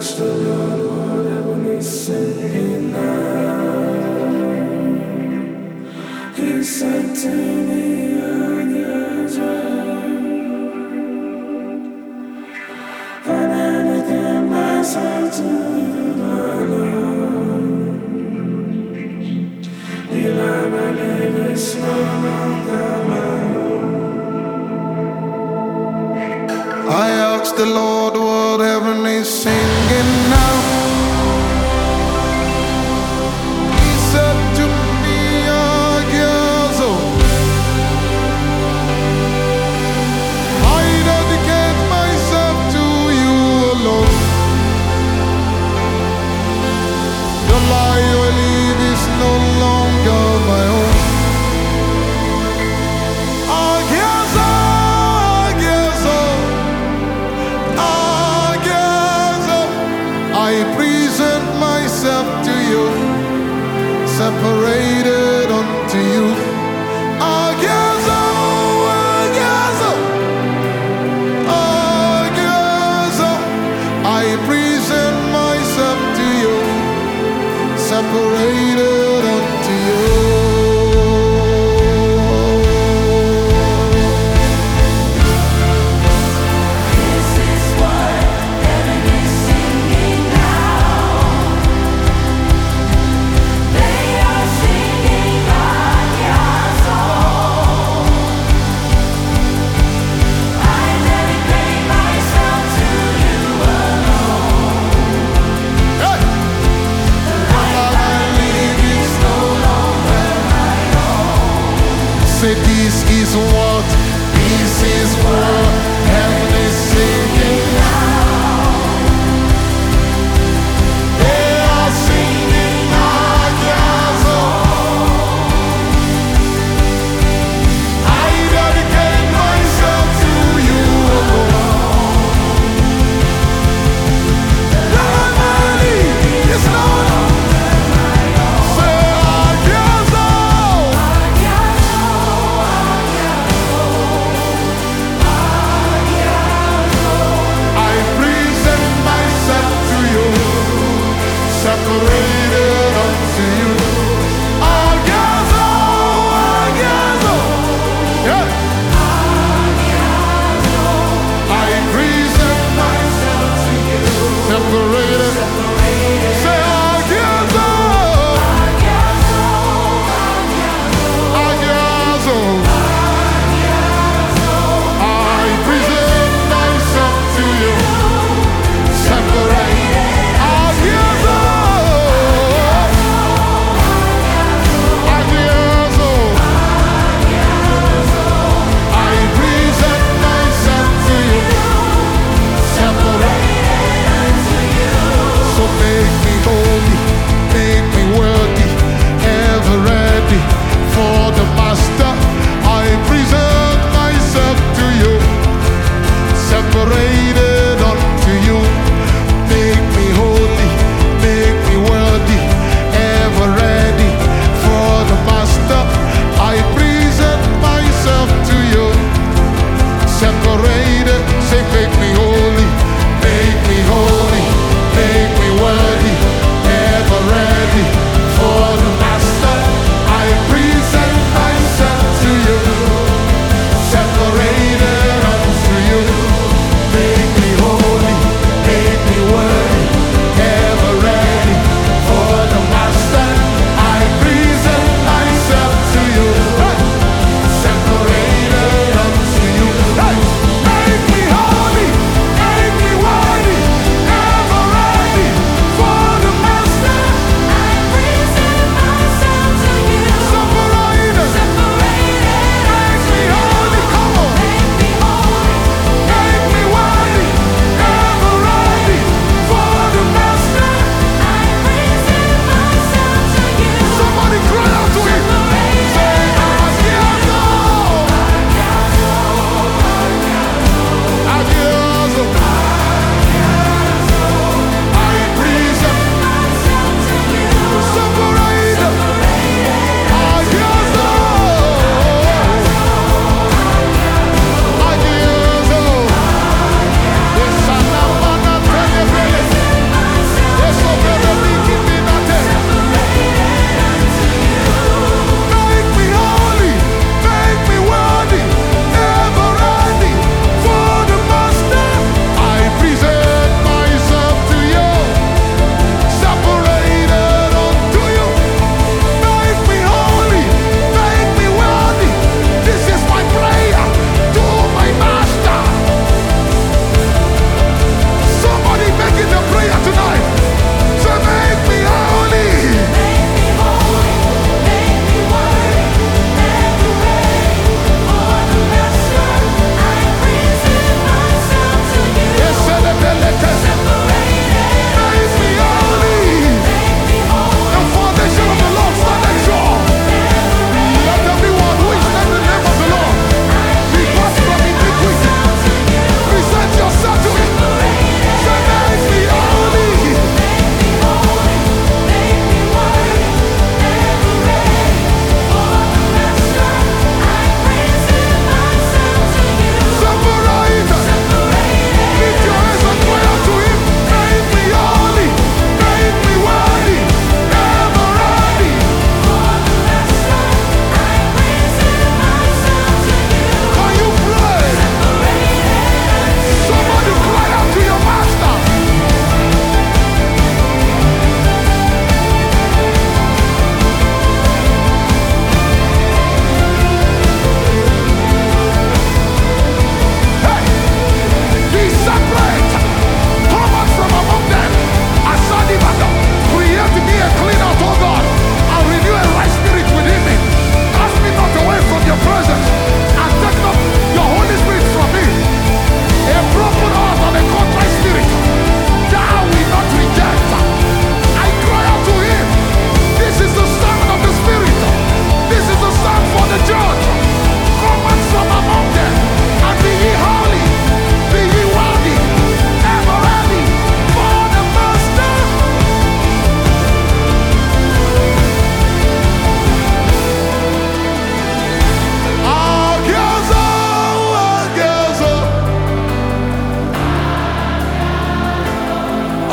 asked the Lord whatever he's singing now. He said to me, "Yes, I dedicate myself to you, my Lord. The life I live is no longer my own." I asked the Lord what heaven is singing now. He said to me, "Agiazo, I dedicate myself to you alone. The life I live is no longer my own." Agiazo, Agiazo, Agiazo, I present myself to you, separated unto you. Agiazo, Agiazo, Agiazo, I present myself to you, separated unto you. This is what heaven is singing now. They are singing.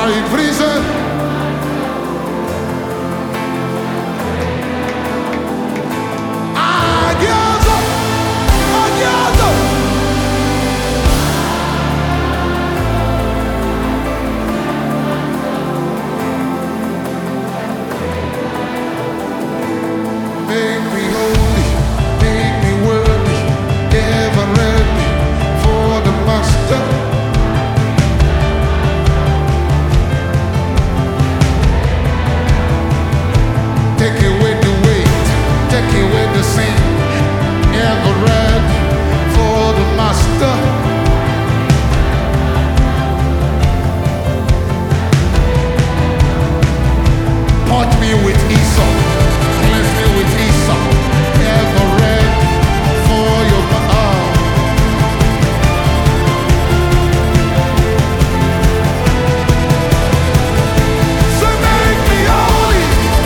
in prison. Agiazo, agiazo. Make me holy, make me worthy, ever ready for the master. Take away the weight, take away the sin, ever ready for the master. Touch me with Esau, cleanse me with Esau, ever ready for your So make me holy.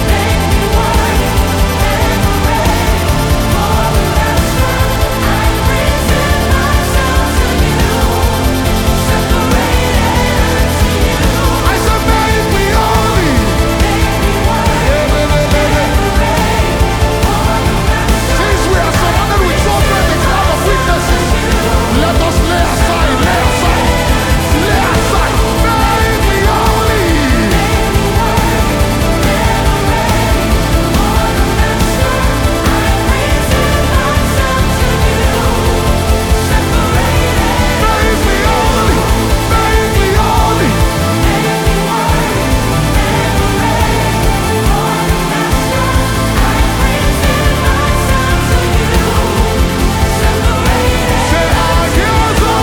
I said make me holy. Since we are surrounded with so many cloud of witnesses, let us lay aside, lay aside, lay aside. Make me holy. Make me holy. Make me holy. Say Agiazo.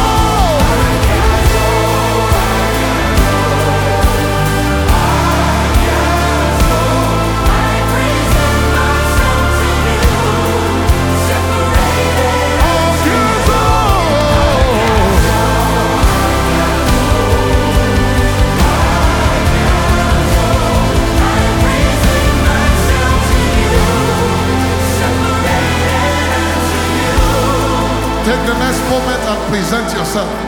Take the next moment and present yourself.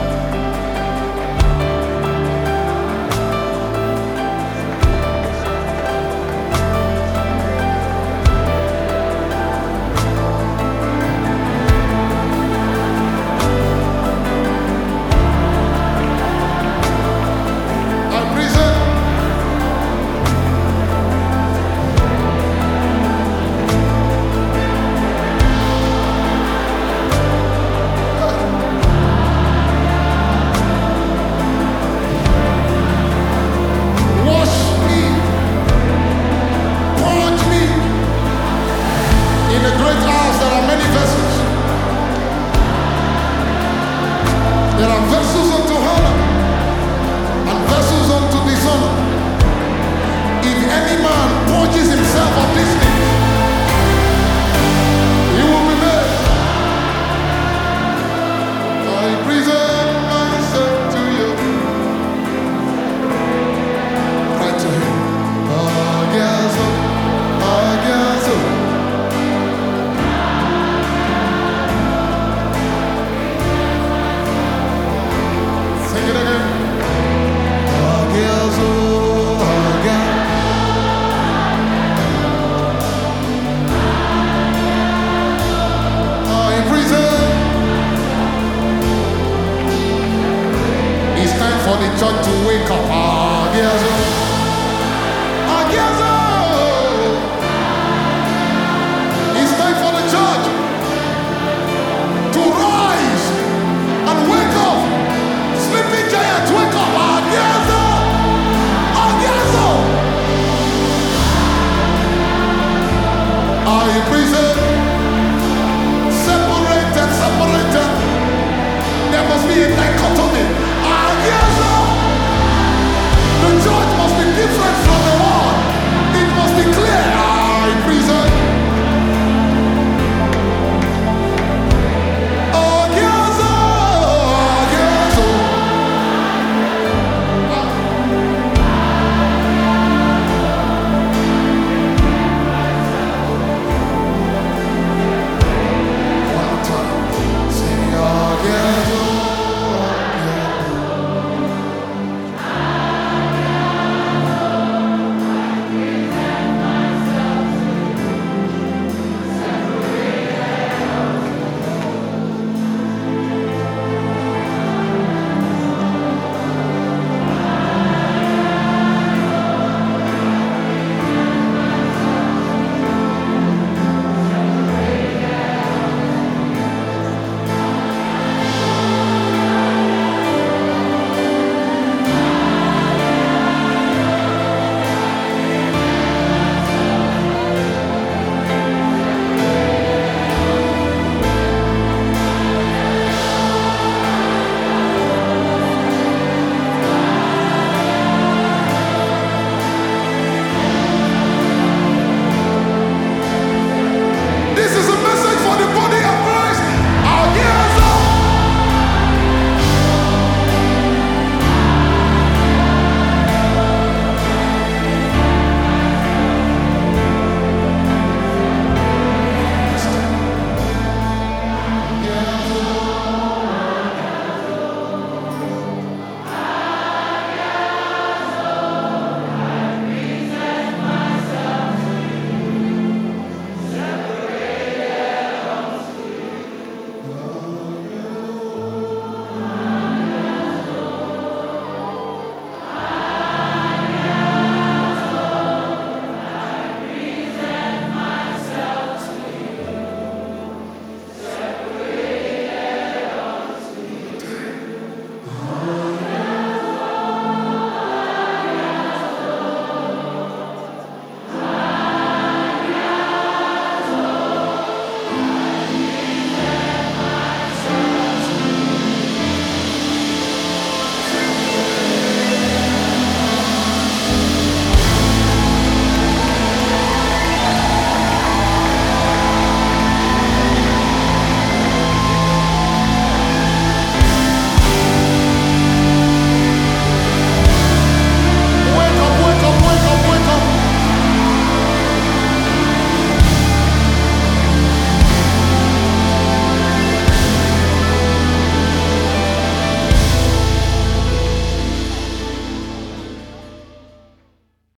I present. Wash me, purge me. In the great house there are many vessels. There are vessels unto honor and vessels unto dishonor. If any man purges himself of these things, he will be made. I present myself to you. Cry to him. Agiazo, agiazo. Sing it again. Agiazo, agiazo. In prison. It's time for the church to wake up.